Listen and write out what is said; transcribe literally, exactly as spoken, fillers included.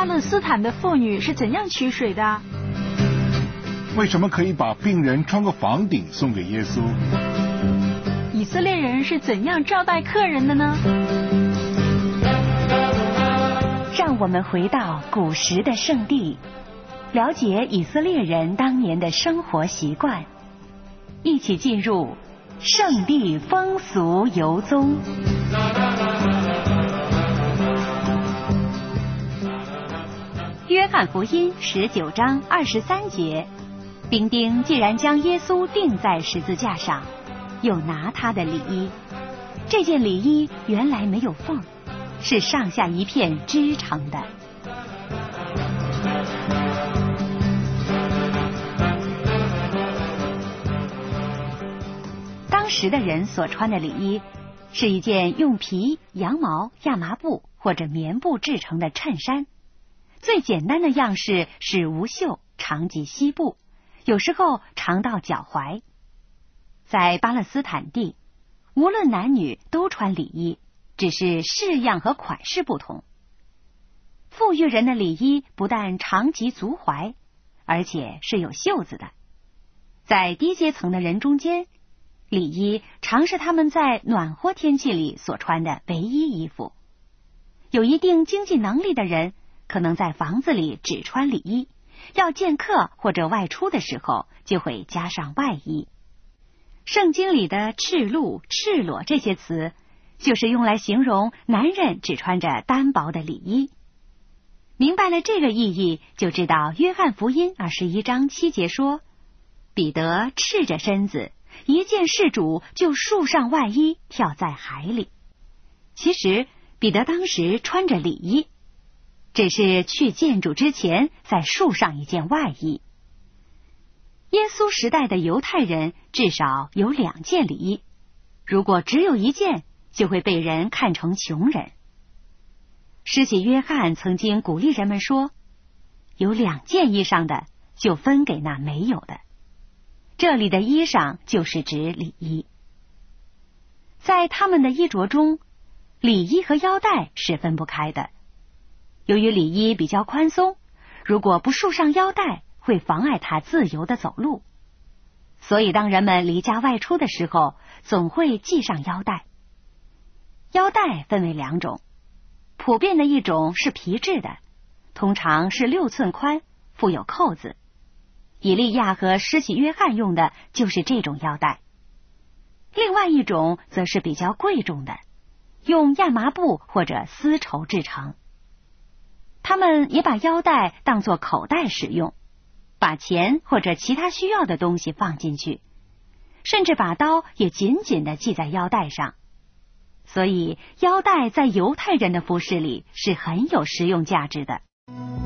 巴勒斯坦的妇女是怎样取水的？ 为什么可以把病人穿过房顶送给耶稣？ 以色列人是怎样招待客人的呢？ 让我们回到古时的圣地，了解以色列人当年的生活习惯，一起进入圣地风俗游踪。约翰福音十九章二十三节，兵丁既然将耶稣钉在十字架上，又拿他的里衣。这件里衣原来没有缝，是上下一片织成的。当时的人所穿的里衣是一件用皮、羊毛、亚麻布或者棉布制成的衬衫，最简单的样式是无袖，长及膝部，有时候长到脚踝。在巴勒斯坦地，无论男女都穿里衣，只是式样和款式不同。富裕人的里衣不但长及足踝，而且是有袖子的。在低阶层的人中间，里衣常是他们在暖和天气里所穿的唯一衣服。有一定经济能力的人，可能在房子里只穿里衣，要见客或者外出的时候就会加上外衣。圣经里的赤露、赤裸这些词，就是用来形容男人只穿着单薄的里衣。明白了这个意义，就知道约翰福音二十一章七节说，彼得赤着身子，一见事主就束上外衣，跳在海里。其实彼得当时穿着里衣，只是去见主之前再束上一件外衣。耶稣时代的犹太人至少有两件里衣，如果只有一件，就会被人看成穷人。施洗约翰曾经鼓励人们说，有两件衣裳的就分给那没有的。这里的衣裳就是指里衣。在他们的衣着中，里衣和腰带是分不开的。由于里衣比较宽松，如果不束上腰带，会妨碍他自由的走路。所以当人们离家外出的时候，总会系上腰带。腰带分为两种，普遍的一种是皮质的，通常是六寸宽，附有扣子。以利亚和施洗约翰用的就是这种腰带。另外一种则是比较贵重的，用亚麻布或者丝绸制成。他们也把腰带当作口袋使用，把钱或者其他需要的东西放进去，甚至把刀也紧紧地系在腰带上。所以腰带在犹太人的服饰里是很有实用价值的。